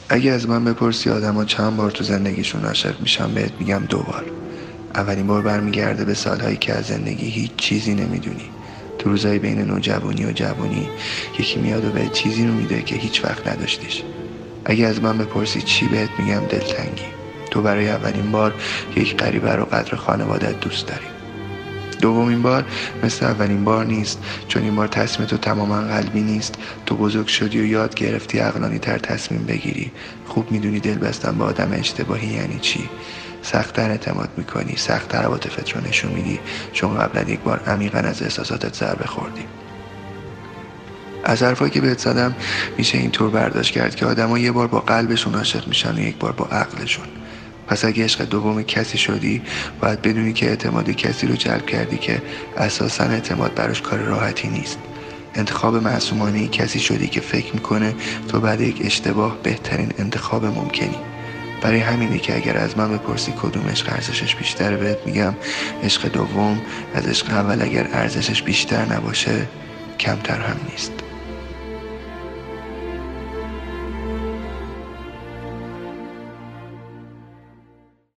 اگه از من بپرسی آدما چند بار تو زندگیشون عاشق میشن، بهت میگم 2 بار. اولین بار برمیگرده به سالهایی که از زندگی هیچ چیزی نمیدونی. تو روزای بین نوجوانی و جوانی یکی میاد و بهت چیزی رو میده که هیچ وقت نداشتیش. اگه از من بپرسی چی، بهت میگم دلتنگی. تو برای اولین بار یک غریبه رو قدر خانوادت دوست داری. دومین بار مثل اولین بار نیست، چون این بار تصمیم تو تماما قلبی نیست. تو بزرگ شدی و یاد گرفتی عقلانی تر تصمیم بگیری. خوب میدونی دل بستن با آدم اشتباهی یعنی چی. سخت‌تر اعتماد میکنی، سخت‌تر عواطفت رو نشون میدی، چون قبلا یک بار عمیقا از احساساتت ضربه خوردی. از حرفایی که بهت زدم میشه اینطور برداشت کرد که آدما یه بار با قلبشون عاشق میشن و یک بار با عقلشون. پس اگه عشق دوم کسی شدی، باید بدونی که اعتماد کسی رو جلب کردی که اساساً اعتماد براش کار راحتی نیست. انتخاب معصومانه کسی شدی که فکر میکنه تو بعد یک اشتباه بهترین انتخاب ممکنی. برای همینه که اگر از من بپرسی کدوم عشق ارزشش بیشتره، بهت میگم عشق دوم از عشق اول. اگر ارزشش بیشتر نباشه، کمتر هم نیست.